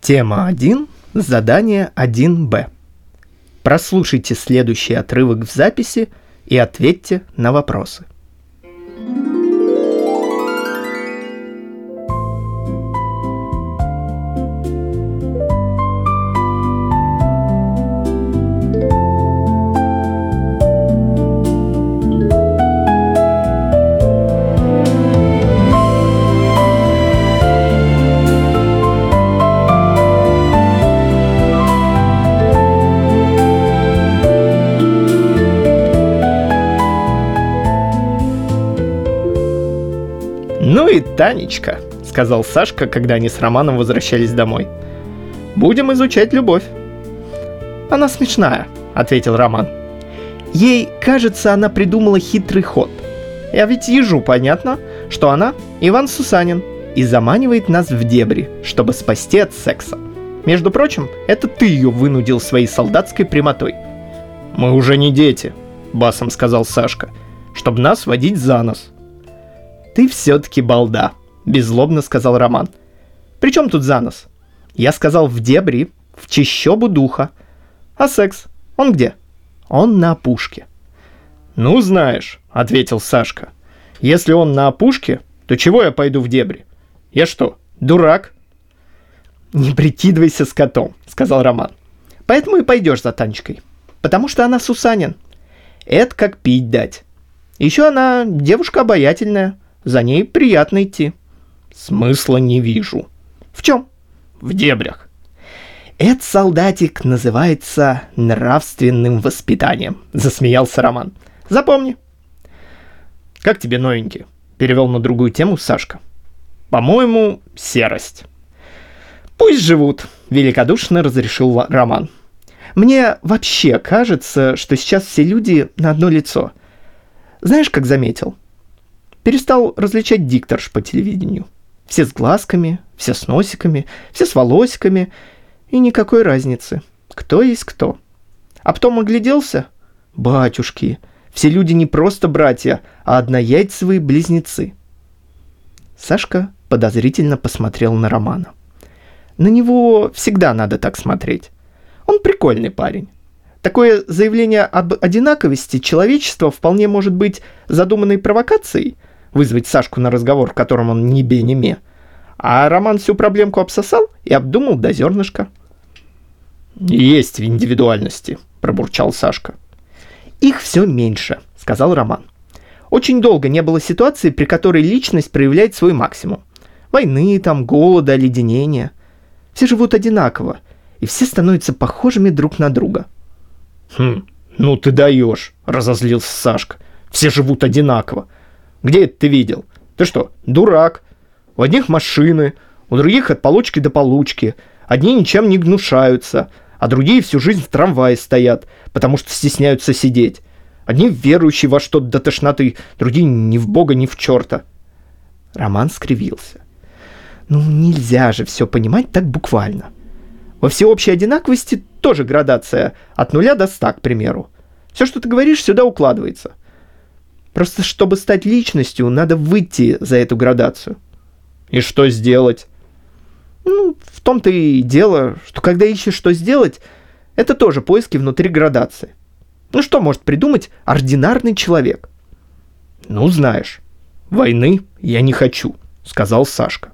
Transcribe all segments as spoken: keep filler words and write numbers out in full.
Тема один. Задание один бэ. Прослушайте следующий отрывок в записи и ответьте на вопросы. «Ну и Танечка», — сказал Сашка, когда они с Романом возвращались домой. «Будем изучать любовь». «Она смешная», — ответил Роман. «Ей, кажется, она придумала хитрый ход. Я ведь ежу понятно, что она Иван Сусанин и заманивает нас в дебри, чтобы спасти от секса. Между прочим, это ты ее вынудил своей солдатской прямотой». «Мы уже не дети», — басом сказал Сашка, — «чтобы нас водить за нос». «Ты все-таки балда», — беззлобно сказал Роман. «При чем тут за нос? Я сказал в дебри, в чащобу духа. А секс? Он где? Он на опушке». «Ну, знаешь», — ответил Сашка, — «если он на опушке, то чего я пойду в дебри? Я что, дурак?» «Не прикидывайся скотом», — сказал Роман. «Поэтому и пойдешь за Танечкой, потому что она Сусанин. Это как пить дать. Еще она девушка обаятельная. За ней приятно идти». «Смысла не вижу». «В чем?» «В дебрях». «Этот солдатик называется нравственным воспитанием», — засмеялся Роман. «Запомни». «Как тебе новенький?» — перевел на другую тему Сашка. «По-моему, серость». «Пусть живут», — великодушно разрешил Роман. «Мне вообще кажется, что сейчас все люди на одно лицо. Знаешь, как заметил? Перестал различать дикторш по телевидению. Все с глазками, все с носиками, все с волосиками. И никакой разницы, кто есть кто. А потом огляделся. Батюшки, все люди не просто братья, а однояйцевые близнецы». Сашка подозрительно посмотрел на Романа. На него всегда надо так смотреть. Он прикольный парень. Такое заявление об одинаковости человечества вполне может быть задуманной провокацией, вызвать Сашку на разговор, в котором он ни бе, ни ме. А Роман всю проблемку обсосал и обдумал до зернышка. «Есть в индивидуальности», — пробурчал Сашка. «Их все меньше», — сказал Роман. «Очень долго не было ситуации, при которой личность проявляет свой максимум. Войны, там, голода, оледенения. Все живут одинаково, и все становятся похожими друг на друга». «Хм, ну ты даешь», — разозлился Сашка. «Все живут одинаково. Где это ты видел? Ты что, дурак? У одних машины, у других от получки до получки. Одни ничем не гнушаются, а другие всю жизнь в трамвае стоят, потому что стесняются сидеть. Одни верующие во что-то до тошноты, другие ни в Бога, ни в черта». Роман скривился. «Ну нельзя же все понимать так буквально. Во всеобщей одинаковости тоже градация от нуля до ста, к примеру. Все, что ты говоришь, сюда укладывается. Просто чтобы стать личностью, надо выйти за эту градацию». «И что сделать?» «Ну, в том-то и дело, что когда ищешь, что сделать, это тоже поиски внутри градации. Ну что может придумать ординарный человек?» «Ну, знаешь, войны я не хочу», — сказал Сашка.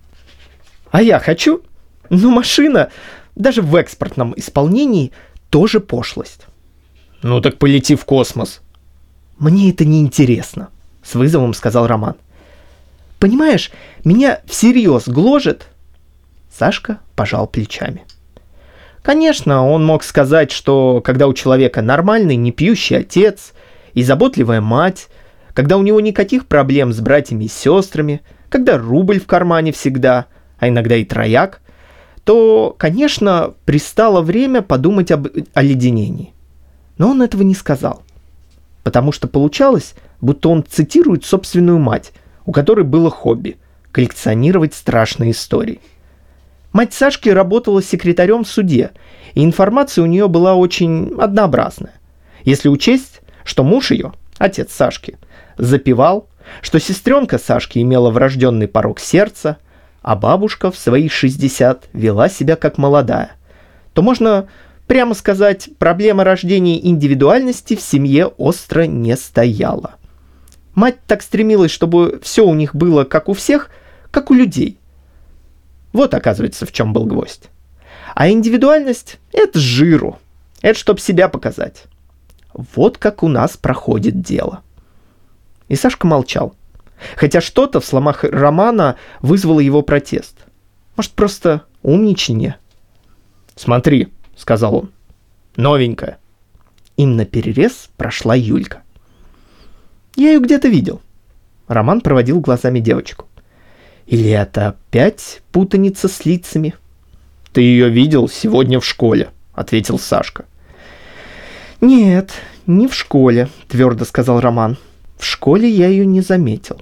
«А я хочу? Ну, машина, даже в экспортном исполнении, тоже пошлость». «Ну так полети в космос». «Мне это не интересно», — с вызовом сказал Роман. «Понимаешь, меня всерьез гложет». Сашка пожал плечами. Конечно, он мог сказать, что когда у человека нормальный, не пьющий отец и заботливая мать, когда у него никаких проблем с братьями и сестрами, когда рубль в кармане всегда, а иногда и трояк, то, конечно, пристало время подумать об оледенении. Но он этого не сказал. Потому что получалось, будто он цитирует собственную мать, у которой было хобби – коллекционировать страшные истории. Мать Сашки работала секретарем в суде, и информация у нее была очень однообразная. Если учесть, что муж ее, отец Сашки, запивал, что сестренка Сашки имела врожденный порок сердца, а бабушка в свои шестьдесят вела себя как молодая, то можно прямо сказать, проблема рождения индивидуальности в семье остро не стояла. Мать так стремилась, чтобы все у них было как у всех, как у людей. Вот, оказывается, в чем был гвоздь. А индивидуальность – это с жиру. Это чтоб себя показать. Вот как у нас проходит дело. И Сашка молчал. Хотя что-то в словах Романа вызвало его протест. Может, просто умничанье? «Смотри», — сказал он, — «новенькая». Им наперерез прошла Юлька. «Я ее где-то видел». Роман проводил глазами девочку. «Или это опять путаница с лицами?» «Ты ее видел сегодня в школе», — ответил Сашка. «Нет, не в школе», — твердо сказал Роман. «В школе я ее не заметил».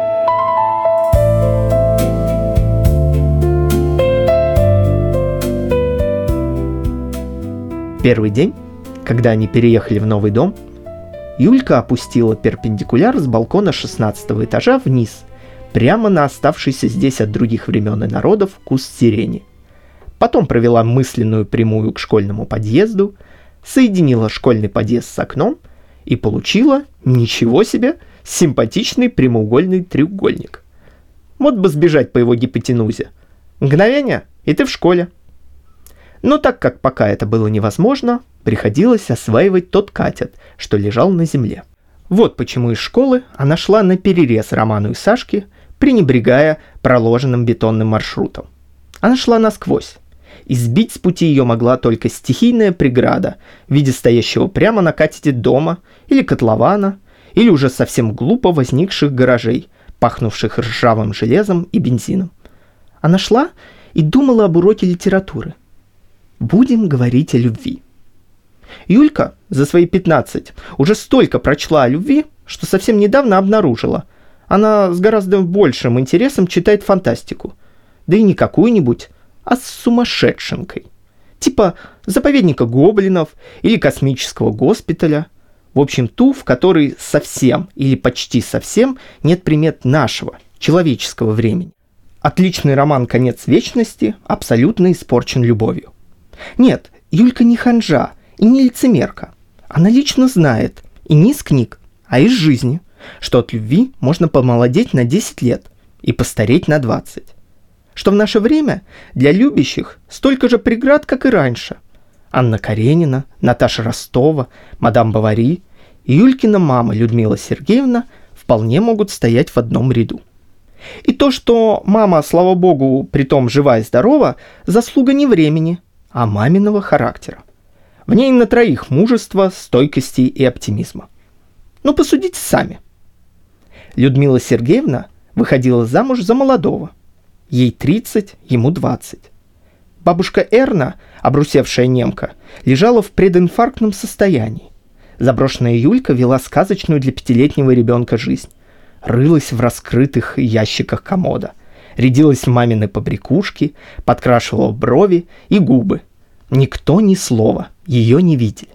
Первый день, когда они переехали в новый дом, Юлька опустила перпендикуляр с балкона шестнадцатого этажа вниз, прямо на оставшийся здесь от других времен и народов куст сирени. Потом провела мысленную прямую к школьному подъезду, соединила школьный подъезд с окном и получила, ничего себе, симпатичный прямоугольный треугольник. Вот бы сбежать по его гипотенузе. Мгновение, и ты в школе. Но так как пока это было невозможно, приходилось осваивать тот катет, что лежал на земле. Вот почему из школы она шла на перерез Роману и Сашке, пренебрегая проложенным бетонным маршрутом. Она шла насквозь, и сбить с пути ее могла только стихийная преграда в виде стоящего прямо на катете дома или котлована, или уже совсем глупо возникших гаражей, пахнувших ржавым железом и бензином. Она шла и думала об уроке литературы. Будем говорить о любви. Юлька за свои пятнадцать уже столько прочла о любви, что совсем недавно обнаружила. Она с гораздо большим интересом читает фантастику. Да и не какую-нибудь, а с сумасшедшенкой. Типа «Заповедника гоблинов» или «Космического госпиталя». В общем, ту, в которой совсем или почти совсем нет примет нашего, человеческого времени. Отличный роман «Конец вечности» абсолютно испорчен любовью. Нет, Юлька не ханжа и не лицемерка. Она лично знает, и не из книг, а из жизни, что от любви можно помолодеть на десять лет и постареть на двадцать. Что в наше время для любящих столько же преград, как и раньше. Анна Каренина, Наташа Ростова, мадам Бовари и Юлькина мама Людмила Сергеевна вполне могут стоять в одном ряду. И то, что мама, слава богу, притом жива и здорова, заслуга не времени, а маминого характера. В ней на троих мужества, стойкости и оптимизма. Ну, посудите сами. Людмила Сергеевна выходила замуж за молодого. Ей тридцать, ему двадцать. Бабушка Эрна, обрусевшая немка, лежала в прединфарктном состоянии. Заброшенная Юлька вела сказочную для пятилетнего ребенка жизнь. Рылась в раскрытых ящиках комода. Рядилась в мамины побрякушки, подкрашивала брови и губы. Никто ни слова, ее не видели.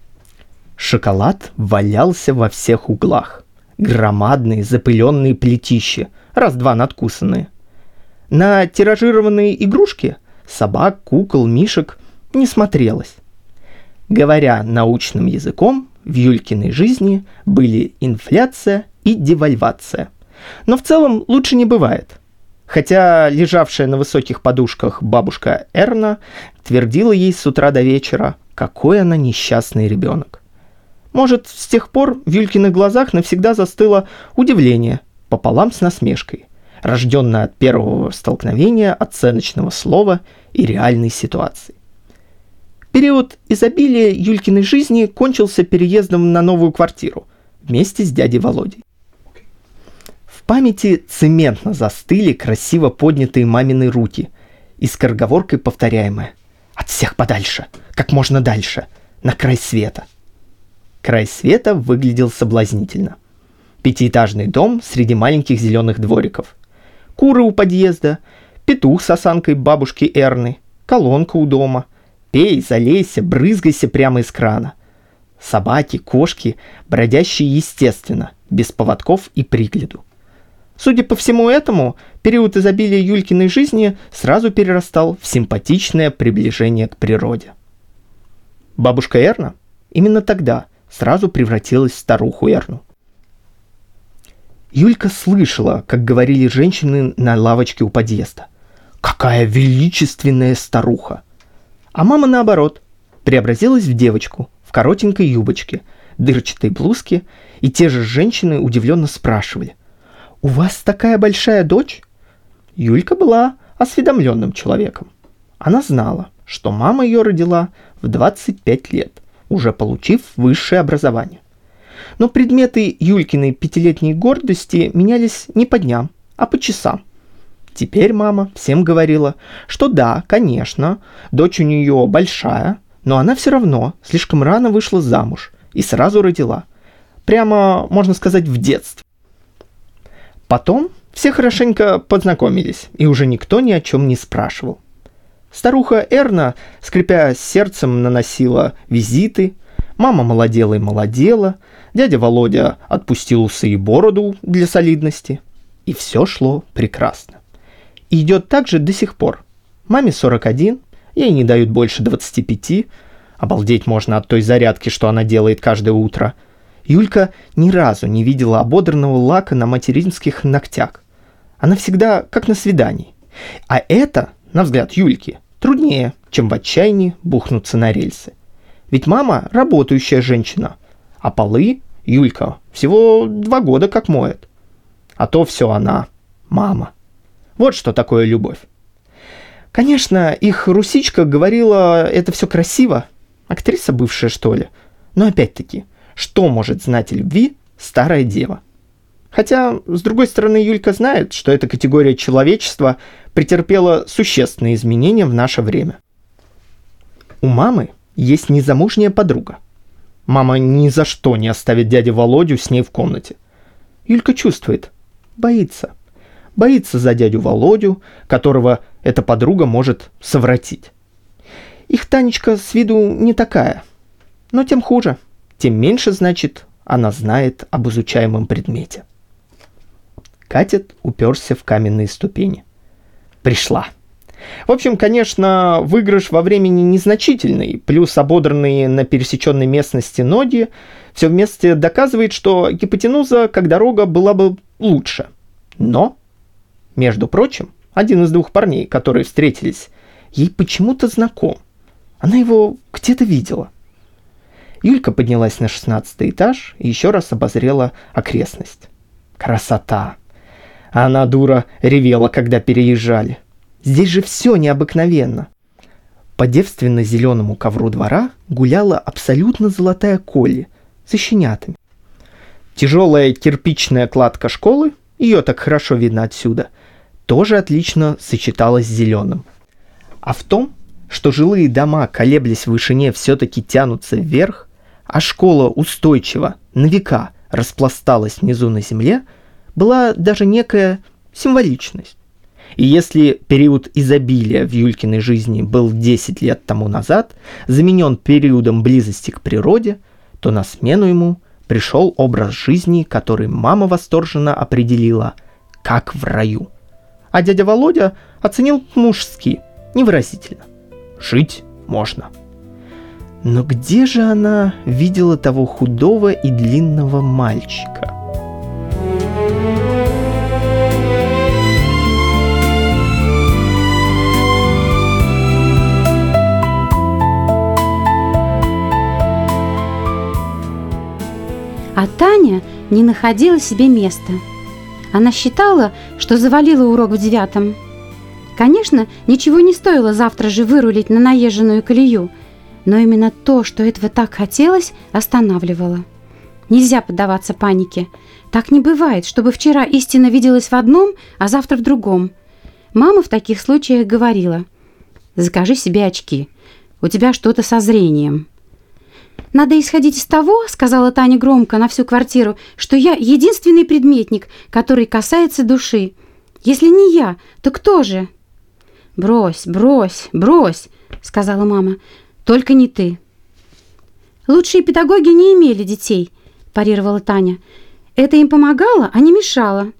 Шоколад валялся во всех углах. Громадные запыленные плетища, раз-два надкусанные. На тиражированные игрушки собак, кукол, мишек не смотрелось. Говоря научным языком, в Юлькиной жизни были инфляция и девальвация. Но в целом лучше не бывает. Хотя лежавшая на высоких подушках бабушка Эрна твердила ей с утра до вечера, какой она несчастный ребенок. Может, с тех пор в Юлькиных глазах навсегда застыло удивление пополам с насмешкой, рожденное от первого столкновения оценочного слова и реальной ситуации. Период изобилия Юлькиной жизни кончился переездом на новую квартиру вместе с дядей Володей. В памяти цементно застыли красиво поднятые мамины руки и скороговоркой повторяемое: «От всех подальше, как можно дальше, на край света». Край света выглядел соблазнительно. Пятиэтажный дом среди маленьких зеленых двориков. Куры у подъезда, петух с осанкой бабушки Эрны, колонка у дома. Пей, залейся, брызгайся прямо из крана. Собаки, кошки, бродящие естественно, без поводков и пригляду. Судя по всему этому, период изобилия Юлькиной жизни сразу перерастал в симпатичное приближение к природе. Бабушка Эрна именно тогда сразу превратилась в старуху Эрну. Юлька слышала, как говорили женщины на лавочке у подъезда. «Какая величественная старуха!» А мама, наоборот, преобразилась в девочку в коротенькой юбочке, дырчатой блузке, и те же женщины удивленно спрашивали: «У вас такая большая дочь?» Юлька была осведомленным человеком. Она знала, что мама ее родила в двадцать пять лет, уже получив высшее образование. Но предметы Юлькиной пятилетней гордости менялись не по дням, а по часам. Теперь мама всем говорила, что да, конечно, дочь у нее большая, но она все равно слишком рано вышла замуж и сразу родила. Прямо, можно сказать, в детстве. Потом все хорошенько познакомились, и уже никто ни о чем не спрашивал. Старуха Эрна, скрипя сердцем, наносила визиты, мама молодела и молодела, дядя Володя отпустил усы и бороду для солидности, и все шло прекрасно. И идет так же до сих пор. Маме сорок один, ей не дают больше двадцати пяти, обалдеть можно от той зарядки, что она делает каждое утро. Юлька ни разу не видела ободранного лака на материнских ногтях. Она всегда как на свидании. А это, на взгляд Юльки, труднее, чем в отчаянии бухнуться на рельсы. Ведь мама работающая женщина, а полы Юлька всего два года как моет. А то все она, мама. Вот что такое любовь. Конечно, их Русичка говорила, это все красиво. Актриса бывшая, что ли. Но опять-таки, что может знать о любви старая дева? Хотя, с другой стороны, Юлька знает, что эта категория человечества претерпела существенные изменения в наше время. У мамы есть незамужняя подруга. Мама ни за что не оставит дядю Володю с ней в комнате. Юлька чувствует, боится. Боится за дядю Володю, которого эта подруга может совратить. Их Танечка с виду не такая. Но тем хуже, тем меньше, значит, она знает об изучаемом предмете. Катет уперся в каменные ступени. Пришла. В общем, конечно, выигрыш во времени незначительный, плюс ободранные на пересеченной местности ноги, все вместе доказывает, что гипотенуза как дорога была бы лучше. Но, между прочим, один из двух парней, которые встретились, ей почему-то знаком. Она его где-то видела. Юлька поднялась на шестнадцатый этаж и еще раз обозрела окрестность. Красота! А она, дура, ревела, когда переезжали. Здесь же все необыкновенно. По девственно-зеленому ковру двора гуляла абсолютно золотая Колли со щенятами. Тяжелая кирпичная кладка школы, ее так хорошо видно отсюда, тоже отлично сочеталась с зеленым. А в том, что жилые дома, колеблясь в вышине, все-таки тянутся вверх, а школа устойчиво на века распласталась внизу на земле, была даже некая символичность. И если период изобилия в Юлькиной жизни был десять лет тому назад заменен периодом близости к природе, то на смену ему пришел образ жизни, который мама восторженно определила как в раю. А дядя Володя оценил мужски, невыразительно. Жить можно. Но где же она видела того худого и длинного мальчика? А Таня не находила себе места. Она считала, что завалила урок в девятом. Конечно, ничего не стоило завтра же вырулить на наезженную колею, но именно то, что этого так хотелось, останавливало. Нельзя поддаваться панике. Так не бывает, чтобы вчера истина виделась в одном, а завтра в другом. Мама в таких случаях говорила: «Закажи себе очки, у тебя что-то со зрением». «Надо исходить из того, — сказала Таня громко на всю квартиру, — что я единственный предметник, который касается души. Если не я, то кто же?» «Брось, брось, брось, — сказала мама, — только не ты». «Лучшие педагоги не имели детей, — парировала Таня. Это им помогало, а не мешало.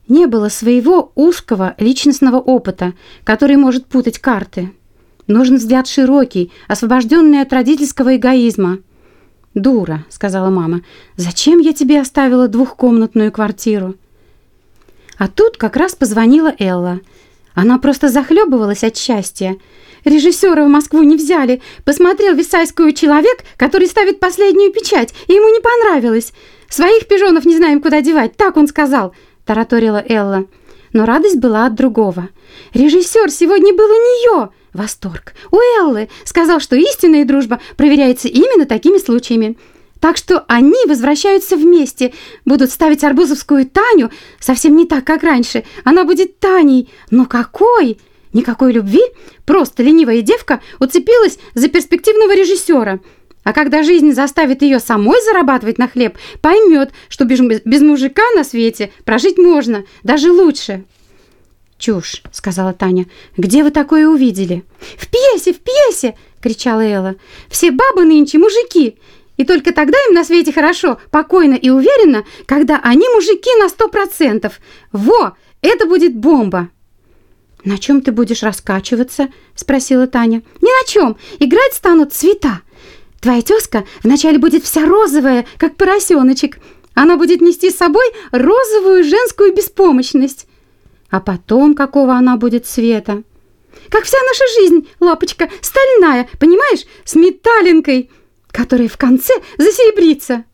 Не было своего узкого личностного опыта, который может путать карты. Нужен взгляд широкий, освобожденный от родительского эгоизма. «Дура», — сказала мама, — «зачем я тебе оставила двухкомнатную квартиру?» А тут как раз позвонила Элла. Она просто захлебывалась от счастья. «Режиссера в Москву не взяли. Посмотрел «Версальскую человек», который ставит последнюю печать, и ему не понравилось. Своих пижонов не знаем, куда девать, так он сказал», — тараторила Элла. Но радость была от другого. «Режиссер сегодня был у нее!» Восторг. «У Эллы!» Сказал, что истинная дружба проверяется именно такими случаями. Так что они возвращаются вместе, будут ставить арбузовскую Таню, совсем не так, как раньше. Она будет Таней. Но какой? Никакой любви, просто ленивая девка уцепилась за перспективного режиссера. А когда жизнь заставит ее самой зарабатывать на хлеб, поймет, что без, без мужика на свете прожить можно, даже лучше. «Чушь», — сказала Таня. «Где вы такое увидели?» «В пьесе, в пьесе!» — кричала Элла. «Все бабы нынче мужики. И только тогда им на свете хорошо, покойно и уверенно, когда они мужики на сто процентов. Во, это будет бомба!» «На чем ты будешь раскачиваться?» — спросила Таня. «Ни на чем. Играть станут цвета. Твоя тезка вначале будет вся розовая, как поросеночек. Она будет нести с собой розовую женскую беспомощность. А потом какого она будет цвета? Как вся наша жизнь, лапочка, стальная, понимаешь, с металлинкой, которая в конце засеребрится».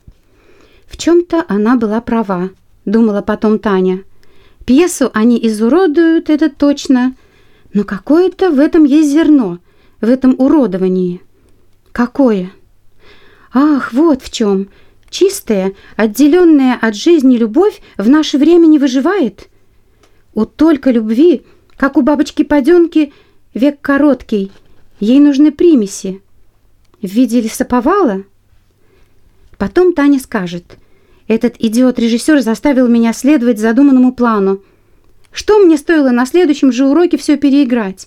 В чем-то она была права, думала потом Таня. Пьесу они изуродуют, это точно, но какое-то в этом есть зерно, в этом уродовании. Какое? Ах, вот в чем. Чистая, отделенная от жизни любовь в наше время не выживает. У только любви, как у бабочки-паденки, век короткий, ей нужны примеси. В виде лесоповала? Потом Таня скажет: «Этот идиот-режиссер заставил меня следовать задуманному плану. Что мне стоило на следующем же уроке все переиграть?»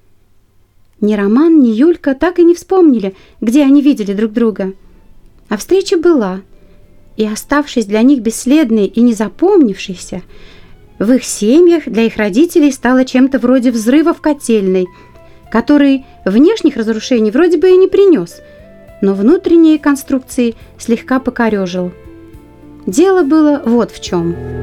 Ни Роман, ни Юлька так и не вспомнили, где они видели друг друга. А встреча была, и, оставшись для них бесследной и не запомнившейся, в их семьях для их родителей стало чем-то вроде взрыва в котельной, который внешних разрушений вроде бы и не принес, но внутренние конструкции слегка покорежил. Дело было вот в чем.